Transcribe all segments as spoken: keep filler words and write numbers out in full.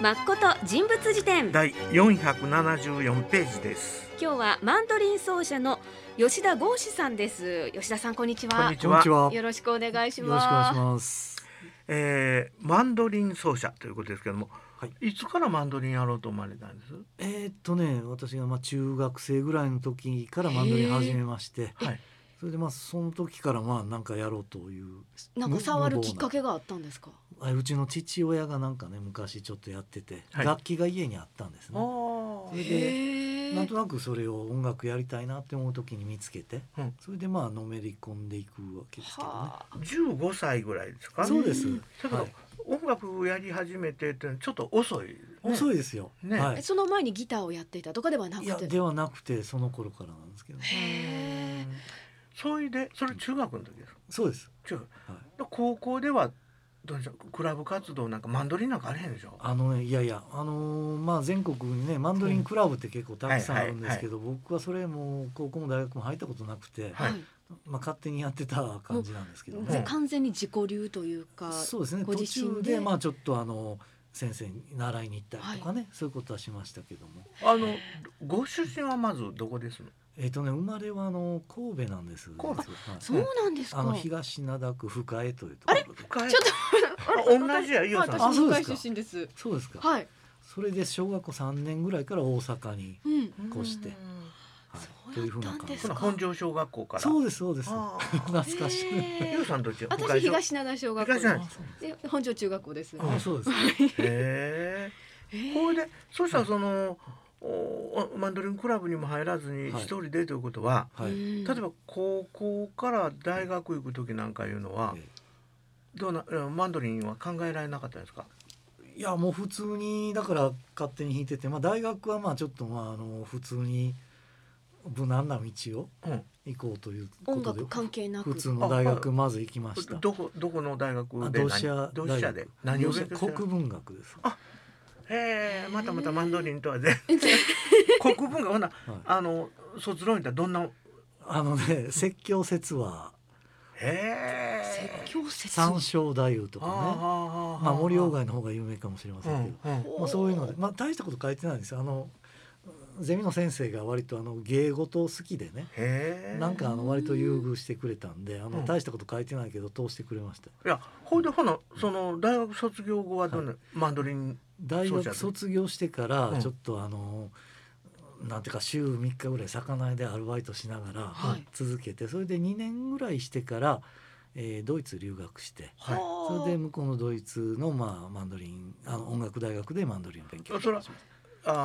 まっこと人物辞典だいよんひゃくななじゅうよんページです。 今日はマンドリン奏者の吉田剛志さんです。吉田さん、こんにちは。 こんにちは。 よろしくお願いします。 よろしくお願いします。 えー、マンドリン奏者ということですけども、 はい、 いつからマンドリンやろうと思われたんです？ えー、っとね私がまあ中学生ぐらいの時からマンドリン始めまして、 はい、 それでまあその時からまあなんかやろうというなんか触るきっかけがあったんですか？ うちの父親がなんかね昔ちょっとやってて、はい、楽器が家にあったんですね。それでなんとなくそれを音楽やりたいなって思う時に見つけて、うん、それでまあのめり込んでいくわけですけどね。 じゅうごさいぐらいですか？ そうです。 だけど、はい、音楽やり始めてってちょっと遅い、ね、 遅いですよ、ね、はい、 その前にギターをやっていたとかではなくて？ いやではなくてその頃からなんですけど、ね、 へー。 それでそれ中学の時ですか？ そうです。 中学、はい、高校ではどうでしょう、クラブ活動なんかマンドリンなんかあれへんでしょ？ あのねいやいやあのー、まあ全国にねマンドリンクラブって結構たくさんあるんですけど、うんはいはいはい、僕はそれも高校も大学も入ったことなくて、はい、まあ、勝手にやってた感じなんですけどね。 完全に自己流というか。 そうですね。途中でまあちょっとあの先生に習いに行ったりとかね、はい、そういうことはしましたけども。 あのご出身はまずどこですの？ えーとね、生まれはあの神戸なんです。 神戸、 はい、そうなんですか。 あの東灘区深江というところで。 あれ？ ちょっと同じや、伊代さん。 私も深江出身です。 そうですか。 はい。 それで小学校さんねんぐらいから大阪に越して、うんはい、 というふうな感じ。 本庄小学校から。 そうですそうです。懐かしい。 伊代さんどっち？ 私東灘小学校で本庄中学校です。 あ、そうです。 へえ。これでそしたらその。マンドリンクラブにも入らずに一人でということは、はい、例えば高校から大学行く時なんかいうのは、はい、どうなマンドリンは考えられなかったんですか？ いやもう普通にだから勝手に弾いてて、まあ、大学はまあちょっとまああの普通に無難な道を行こうということで、 音楽関係なく普通の大学まず行きました。 どこどこの大学で？ 同志社大学。 何を国文学です。 あ、へえ、またまたマンドリンとは全然国文がほな、はい、あの卒論ってどんなあのね説教説話、 へえ、説教説三章太夫とかね、あまあ森鴎外の方が有名かもしれませんけど、うんうん、まあ、そういうので、まあ、大したこと書いてないんですよ。あのゼミの先生が割とあの芸事好きでね、へなんかあの割と優遇してくれたんで、あの大したこと書いてないけど通してくれました。 いやほいでほなその大学卒業後はどんな、はい、マンドリン大学卒業してからちょっとあの、うん、なんていうか週みっかぐらい魚でアルバイトしながら続けて、はい、それでにねんぐらいしてから、えー、ドイツ留学して、はい、それで向こうのドイツの、まあ、マンドリンあの音楽大学でマンドリンを勉強しました。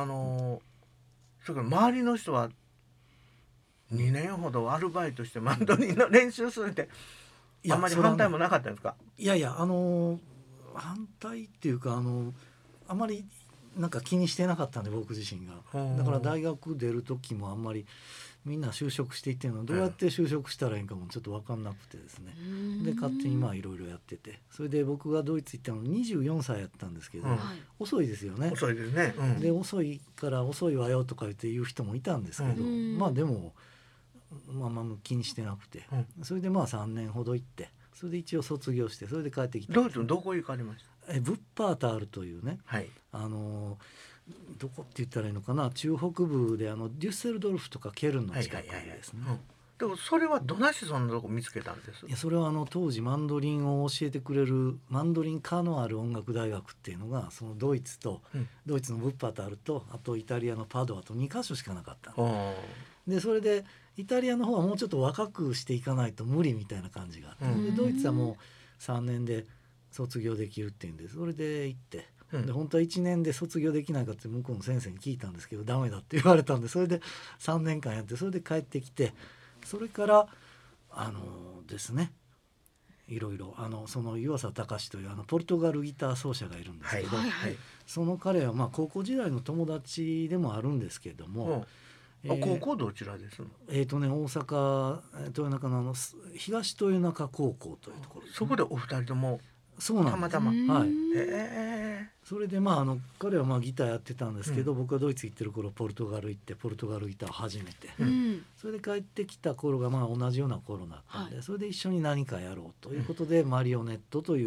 あのそれから周りの人はにねんほどアルバイトしてマンドリンの練習するってあんまり反対もなかったんですか？ いやいやあの反対っていうかあのあまりなんか気にしてなかったんで僕自身が。だから大学出る時もあんまりみんな就職していってるのどうやって就職したらいいかもちょっと分かんなくてですね、で勝手にまあいろいろやってて、それで僕がドイツ行ったのにじゅうよんさいやったんですけど、うん、遅いですよね。 遅いですね、うん、 で遅いから遅いわよとか言って言う人もいたんですけど、うん、まあでもまあまあ気にしてなくて、うん、それでまあさんねんほど行って、それで一応卒業してそれで帰ってきた。 ドイツのどこ行かれました？ えブッパータールというね、はい、あのどこって言ったらいいのかな、中北部であのデュッセルドルフとかケルンの近くですね。 でもそれはどなしそんなとこ見つけたんです？ いやそれはあの当時マンドリンを教えてくれるマンドリン科のある音楽大学っていうのがそのドイツと、うん、ドイツのブッパータールとあとイタリアのパドアとにカ所しかなかったで、それでイタリアの方はもうちょっと若くしていかないと無理みたいな感じがあって、うん、でドイツはもうさんねんで卒業できるっていうんでそれで行って、うん、で本当はいちねんで卒業できないかって向こうの先生に聞いたんですけどダメだって言われたんで、それでさんねんかんやってそれで帰ってきて、それからあのですねいろいろあのその湯浅隆というあのポルトガルギター奏者がいるんですけど、はいはい、その彼はまあ高校時代の友達でもあるんですけども、 うん、えー、高校どちらですの？ えーとね、大阪豊中のあの東豊中高校というところ、ね、 そこでお二人ともそうなんです。たまたま、はい、 へそれでまああの彼はまあギターやってたんですけど、うん、僕はドイツ行ってる頃ポルトガル行ってポルトガルギターを始めて、うん、それで帰ってきた頃がまあ同じような頃だったんで、はい、それで一緒に何かやろうということで、うん、マリオネットという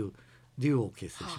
デュオを結成しました。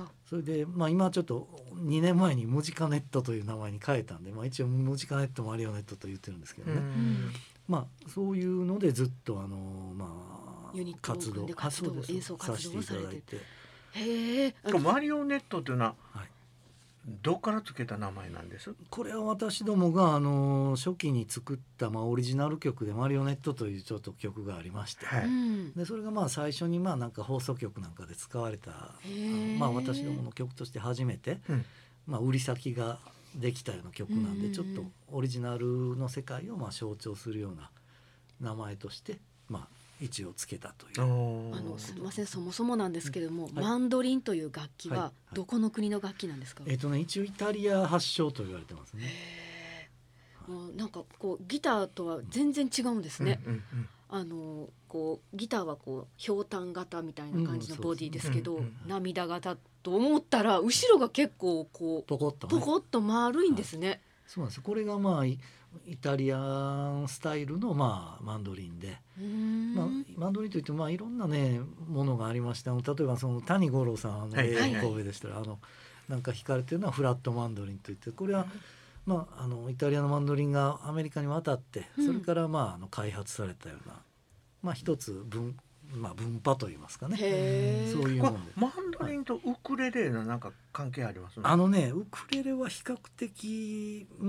それで、まあ、今ちょっとにねんまえにムジカネットという名前に変えたんで、まあ、一応ムジカネットマリオネットと言ってるんですけどね、まあ、そういうのでずっとあの、まあ、 ユニットを組んで活動演奏活動をされてて、 へえ。マリオネットというのは、はい、どこからつけた名前なんです？ これは私どもがあの初期に作った、まあ、オリジナル曲でマリオネットというちょっと曲がありまして、はい、でそれがまあ最初にまあなんか放送局なんかで使われた、まあ、私どもの曲として初めて、うん、まあ、売り先ができたような曲なんで、ちょっとオリジナルの世界をまあ象徴するような名前として、まあ、一応つけたという。 あのすみません、そもそもなんですけれども、はい、マンドリンという楽器はどこの国の楽器なんですか？ えーとね、一応イタリア発祥と言われてますね。 もうなんかこうギターとは全然違うんですね。うんうんうん、あのこうギターはこうひょうたん型みたいな感じのボディですけど、うんうんうん、涙型と思ったら後ろが結構こうポコッと、ね、 ポコッと丸いんですね。はい、 そうなんです。これがまあイタリアンスタイルのまあマンドリンで、まあ、マンドリンといってもまあいろんなねものがありまして、あの例えばその谷五郎さんの神戸でしたら、はいはい、あのなんか弾かれてるのはフラットマンドリンといって、これは、まあ、あのイタリアのマンドリンがアメリカに渡って、それからまああの開発されたような、まあ、一つ分まあ、分派といいますかね、そういうもので。 マンドリンとウクレレのなんか関係ありますね。 あのね、ウクレレは比較的、うん、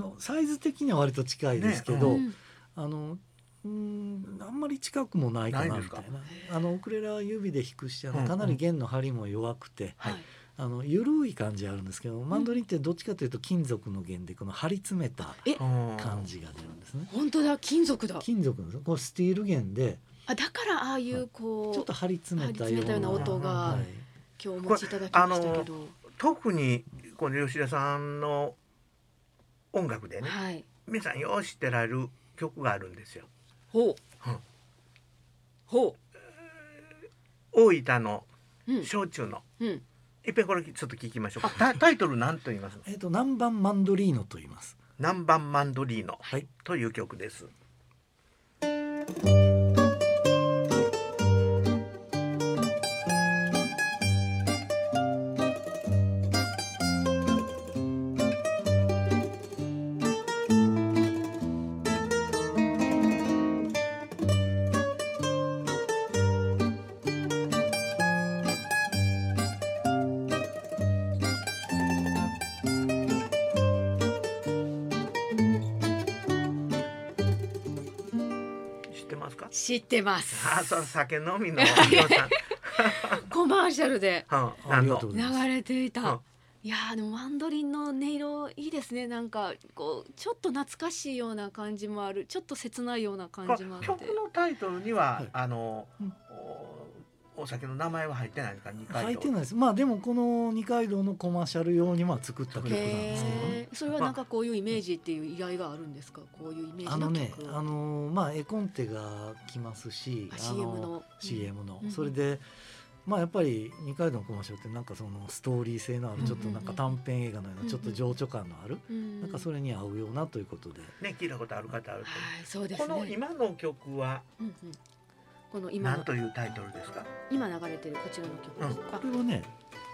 サイズ的には割と近いですけど、ね、うん、あのうんあんまり近くもないかなみたいな。あのウクレレは指で弾くし、あのかなり弦の張りも弱くて、うんうん、あの緩い感じあるんですけど、マンドリンってどっちかというと金属の弦でこの張り詰めた感じが出るんですね。 本当だ、金属だ。 金属です。これスティール弦で。 あ、だからああいうこう、はい、 ちょっと張り詰めたような音が、はい、今日お持ちいただきましたけど、 特にこの吉田さんの音楽でね、はい、皆さんよう知ってられる曲があるんですよ。 ほう、うん、ほう、 大分の焼酎の、うんうん、いっぺんこれちょっと聞きましょうか。タ, タイトル何と言います？ えっと南蛮マンドリーノと言います。 南蛮マンドリーノ、はい、という曲です。 知ってます。 あ、そう、酒飲みの皆さんコマーシャルで流れていた、うん、いやでもマンドリンの音色いいですね。なんかこうちょっと懐かしいような感じもある、ちょっと切ないような感じもあって、 曲のタイトルには、はい、あの、うん、お酒の名前は入ってないですか？二階堂入ってないです。まあでもこの二階堂のコマーシャル用にまあ作った曲なんですけどね。 それはなんかこういうイメージっていう意外があるんですか？こういうイメージの曲。あのね、 あのまあ絵コンテが来ますし、 あ シーエム のシーエム の、うん、それでまあやっぱり二階堂のコマーシャルってなんかそのストーリー性のある、ちょっとなんか短編映画のようなちょっと情緒感のある、うん、なんかそれに合うようなということでね、聞いたことある方あると、はい、 そうですね。 この今の曲は、うんうん、この今何というタイトルですか？ 今流れてるこちらの曲ですか？ うん、これはね、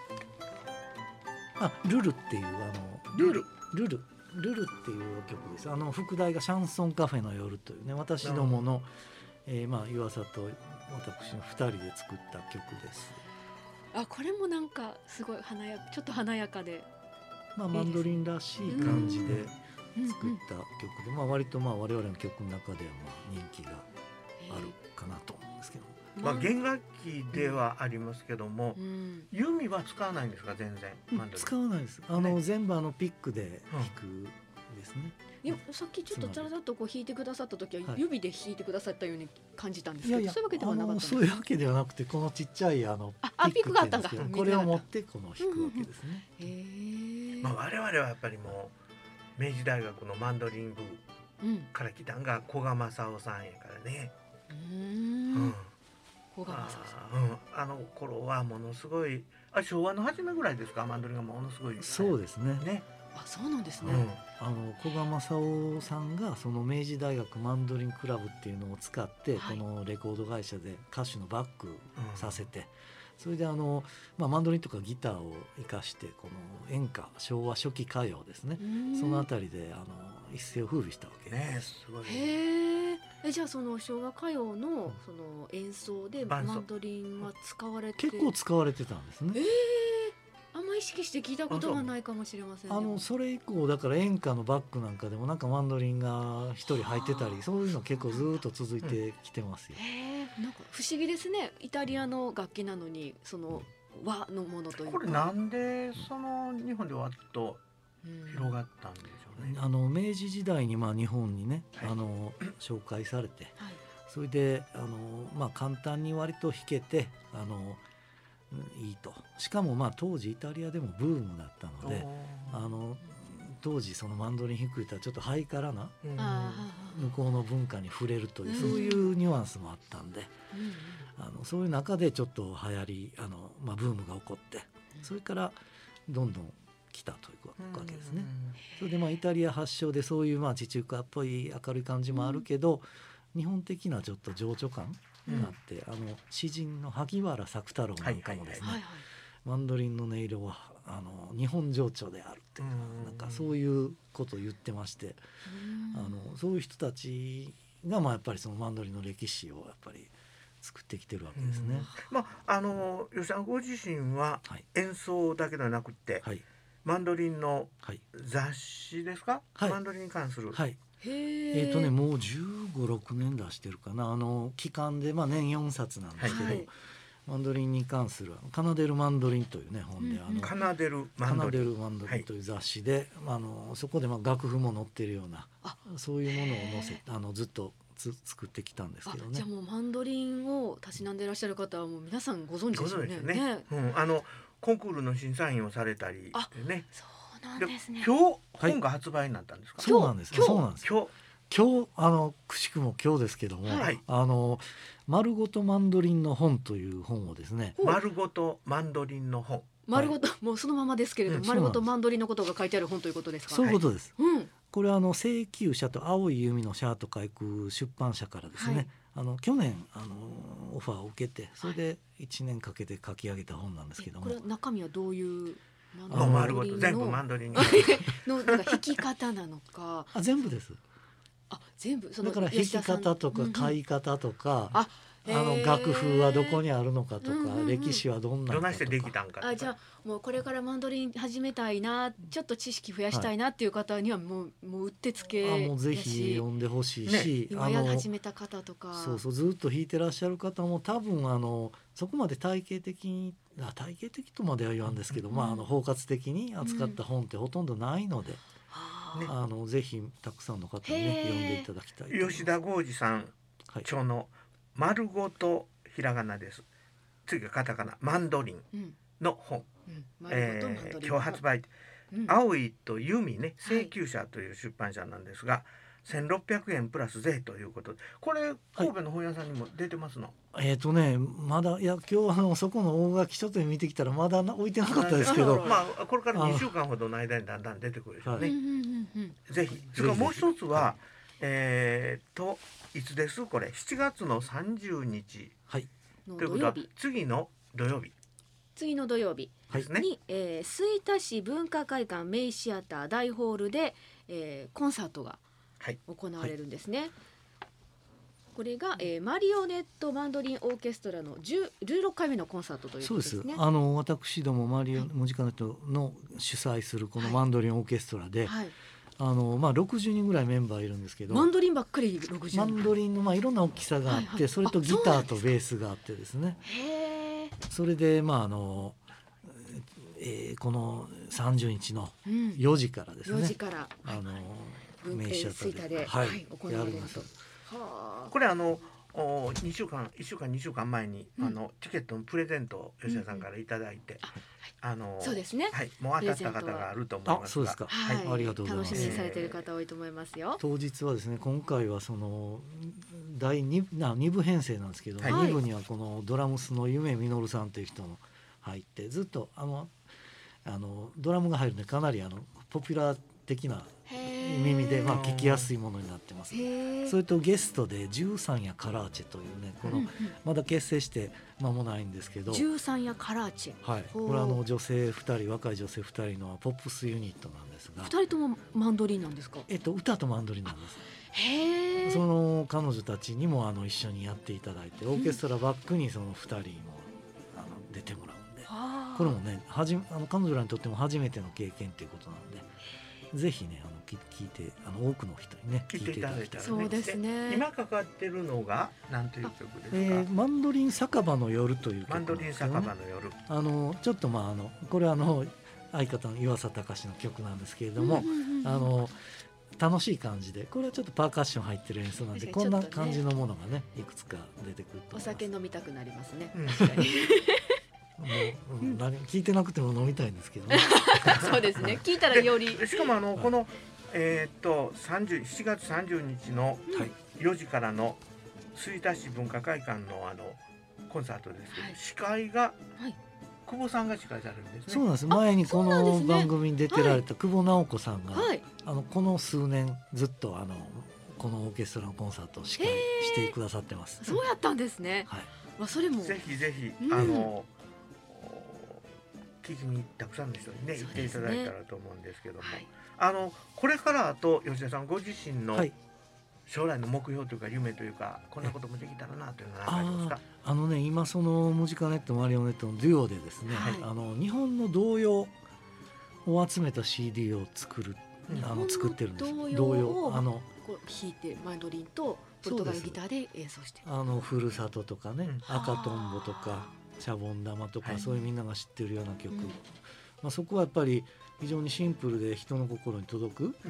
あ、ルルっていうあのルルルルルルっていう曲です。あの副題がシャンソンカフェの夜というね、私どもの、うん、えー、まあ湯浅と私のふたりで作った曲です。 あ、これもなんかすごい華やちょっと華やかで、 まあ、マンドリンらしい感じで作った曲で、まあ、割とまあ我々の曲の中ではまあ人気があるかなと思うんですけど、 まあ、弦楽器ではありますけども、うん、弓は使わないんですか？全然、 うん、使わないです。あの、ね、全部あのピックで弾くですね、 うん、さっきちょっとザラザッとこう弾いてくださった時は指で弾いてくださったように感じたんですけど、はい、いやいや、そういうわけではなかったんですか？ そういうわけではなくて、このちっちゃいあのピックがあったんだ、 これを持ってこの弾くわけですね。 うんうん、へー、まあ、我々はやっぱりもう明治大学のマンドリン部から来たんが古賀正夫さんやからね。うーん、うん、 古賀正夫さん、うん、あの頃はものすごい、あ、昭和の初めぐらいですか？マンドリンがものすごい、ね、 そうですね。 ね、あ、そうなんですね。 うん、あの古賀正夫さんがその明治大学マンドリンクラブっていうのを使って、はい、このレコード会社で歌手のバックさせて、 それであの、まあ、マンドリンとかギターを生かしてこの演歌昭和初期歌謡ですね、そのあたりであの一世を風靡したわけね。すごい。 へーえじゃあその昭和歌謡のその演奏でマンドリンは使われて結構使われてたんですね。 えー、あんま意識して聞いたことがないかもしれません。 あのそれ以降だから演歌のバックなんかでもなんかマンドリンが一人入ってたりそういうの結構ずっと続いてきてますよ。 へーなんか不思議ですね。イタリアの楽器なのにその和のものというか。 これなんでその日本でわっと広がったんでしょうね。 あの明治時代にまあ日本にね、 はい、 あの紹介されて、 はい、それであの、まあ、簡単に割と弾けてあのいいと。しかもまあ当時イタリアでもブームだったので、あの当時そのマンドリン弾くとはちょっとハイカラな向こうの文化に触れるという、そういうニュアンスもあったんで、うん、あのそういう中でちょっと流行りあの、まあ、ブームが起こって、それからどんどん来たというわけですね。それでまあイタリア発祥でそういうまあ地中海っぽい明るい感じもあるけど、日本的なちょっと情緒感があって、うん、あの詩人の萩原作太郎なんかもですね、マンドリンの音色はあの日本情緒であるっていうか、なんかそういうことを言ってまして、あのそういう人たちがまあやっぱりそのマンドリンの歴史をやっぱり作ってきてるわけですね。 まああの吉さんご自身は演奏だけではなくて、はい、マンドリンの雑誌ですか、はい、マンドリンに関する、 はい、えーとね、もうじゅうご、ろくねん出してるかな。あの期間で、まあ、年よんさつなんですけど、はい、マンドリンに関するカナデルマンドリンというね本で、うんうん、あのカナデルマンドリン、 マンドリンという雑誌で、はい、あのそこでまあ楽譜も載ってるようなそういうものを載せあのずっとつ作ってきたんですけどね。 じゃあもうマンドリンをたしなんでいらっしゃる方はもう皆さんご存知でしょうね。 ねね、うん、あのコンクールの審査員をされたりね。 そうなんですね。 今日本が発売になったんですか。 そうなんです。そうなんです。 今日今日あのくしくも今日ですけども、はい、あの丸ごとマンドリンの本という本をですね。 丸ごとマンドリンの本。 丸ごと、はい、もうそのままですけれども、うん、丸ごとマンドリンのことが書いてある本ということですか。 そういうことです。 はい、うん、 これはあの請求者と青い弓のシャーと書く出版社からですね、はい、あの去年あのオファーを受けてそれでいちねんかけて書き上げた本なんですけども、 これ中身はどういうマンドリンの丸ごと全部マンドリンにのなんか弾き方なのか。 あ全部です。 あ全部そのだから弾き方とか書い方とか、うんうん、ああの楽譜はどこにあるのかとか、うんうんうん、歴史はどんなのかとか、 どないしてできたんかとか。 あじゃあもうこれからマンドリン始めたいな、ちょっと知識増やしたいなっていう方にはもう、もううってつけあもうぜひ読んでほしいし、 ね、今や始めた方とかそうそうずっと弾いてらっしゃる方も多分あのそこまで体系的にあ体系的とまでは言わんですけど、うんまあ、あの包括的に扱った本ってほとんどないので、うんね、あのぜひたくさんの方に、ね、読んでいただきたいと思います。 吉田剛司さん著の丸ごとひらがなです。次がカタカナマンドリンの本、うんうんえー、今日発売、うん、青いと弓ね請求者という出版社なんですが、はい、せんろっぴゃくえんプラス税ということで、これ神戸の本屋さんにも出てますの、 はい、えっ、ー、とねまだいや今日あのそこの大垣書店見てきたらまだ置いてなかったですけどまあこれからにしゅうかんほどの間にだんだん出てくるでしょうね、はい、ぜひ。それからもう一つは、はい、えー、といつですこれしちがつのさんじゅうにち、はい、ということは次の土曜日次の土曜日に、はいえー、吹田市文化会館メイシアター大ホールで、えー、コンサートが行われるんですね、はい、これが、えー、マリオネットマンドリンオーケストラのじゅうろっかいめのコンサートということですね。 そうです。あの私どもマリオ、はい、ムジカネットの主催するこのマンドリンオーケストラで、はいはいあのまあ、ろくじゅうにんぐらいメンバーいるんですけど、 マンドリンばっかりろくじゅうにん、 マンドリンの、まあ、いろんな大きさがあって、はいはい、それとギターとベースがあってですね、 へそれで、まああのえー、このさんじゅうにちのよじからですね、うん、 よじからあの、はい、メイシアターで、 はいはい、行われると。 これあのにしゅうかんいっしゅうかんにしゅうかんまえに、うん、あのチケットのプレゼントを吉田さんからいただいて、うんあのそうですね、 はい、もう当たった方があると思いますが、 あそうですか、 はい、 ありがとうございます。 楽しみにされている方多いと思いますよ。 当日はですね今回はそのだい に, なにぶ編成なんですけど、はい、にぶにはこのドラムスの夢実さんという人も入ってずっとあのあのドラムが入るのでかなりあのポピュラー的な耳で、まあ、聞きやすいものになってます。それとゲストでじゅうさんやカラーチェというね、この、うんうん、まだ結成して間もないんですけど、 じゅうさんやカラーチェ、 はい、これはあの女性ふたり、若い女性ふたりのポップスユニットなんですが、 ふたりともマンドリンなんですか？ えっと、歌とマンドリンなんです。 へー。 その彼女たちにもあの一緒にやっていただいて、オーケストラバックにそのふたりもあの出てもらうんで、これもね、はじあの彼女らにとっても初めての経験ということなんで、ぜひね、あの聞いて、あの多くの人にね聞いていただいたらね。 そうですね。 今かかってるのが何という曲ですか？ えー、マンドリン酒場の夜という曲なんですけど、ね、マンドリン酒場の夜。 あのちょっとまああのこれはあの相方の岩佐隆の曲なんですけれども、あの楽しい感じで、これはちょっとパーカッション入ってる演奏なんで、ね、こんな感じのものがねいくつか出てくると思います。 お酒飲みたくなりますね。 うん、 確かに。 もう、うん、何聞いてなくても飲みたいんですけどね。 そうですね。聞いたらより。 しかもあのこのえっとしちがつさんじゅうにちのよじからの吹田市文化会館のあのコンサートですけど、はい、司会が、はい、久保さんが司会されるんですね。 そうなんです。前にこの番組に出てられた久保直子さんが、はい、あのこの数年ずっとあのこのオーケストラのコンサートを司会してくださってます。 そうやったんですね。 はい。 まあそれもぜひぜひ、うん、あの聞きにたくさんの人にね、行っていただいたらと思うんですけども、はい、あのこれからあと吉田さんご自身の将来の目標というか夢というか、こんなこともできたらなというのは何かありますか？ あのね、今そのムジカネットマリオネットのデュオでですね、はい、あの日本の童謡を集めた シーディー を作る、あの作ってるんです。童謡あのこう弾いてマンドリンとポルトガルギターで演奏して、 あのふるさととかね、うん、赤とんぼとかシャボン玉とか、はい、そういうみんなが知ってるような曲、うん、まあ、そこはやっぱり非常にシンプルで人の心に届く、うん、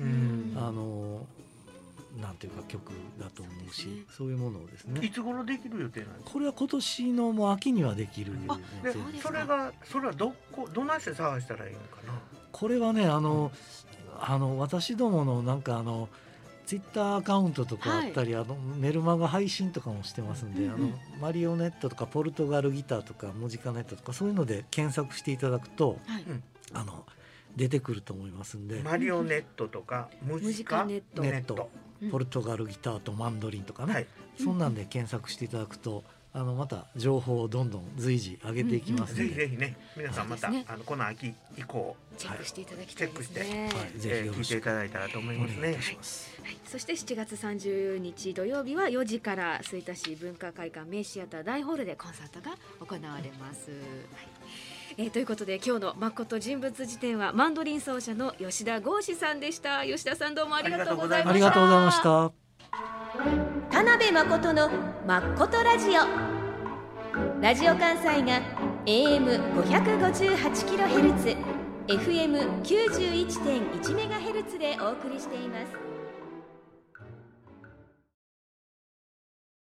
あのなんていうか曲だと思うし、そうですね、そういうものをですね。 いつ頃できる予定なんですか？ これは今年のもう秋にはできる予定です。でそれがそれはどこどなして探したらいいのかな？ これはね、あの、うん、あの私どものなんかあのツイッターアカウントとかあったり、はい、あのメルマガ配信とかもしてますんで、うんうん、あのマリオネットとかポルトガルギターとかムジカネットとかそういうので検索していただくと、はい、あの出てくると思いますんで、 マリオネットとかムジカネット、 ネットポルトガルギターとマンドリンとかね、はい、そんなんで検索していただくと、あのまた情報をどんどん随時上げていきますので、 うんうん、ぜひぜひね、皆さんまた、ね、あのこの秋以降チェックしていただきたいですね。 チェックして、はい、ぜひ聞いていただいたらと思いますね。はい、 そしてしちがつさんじゅうにち土曜日はよじから吹田市文化会館メイシアター大ホールでコンサートが行われます。はい、えー、ということで今日のまこと人物辞典はマンドリン奏者の吉田剛志さんでした。吉田さん、どうもありがとうございました。 ありがとうございました。 田辺誠のまことラジオ。ラジオ関西が エーエムごひゃくごじゅうはちキロヘルツ、エフエムきゅうじゅういちてんいちメガヘルツ でお送りしています。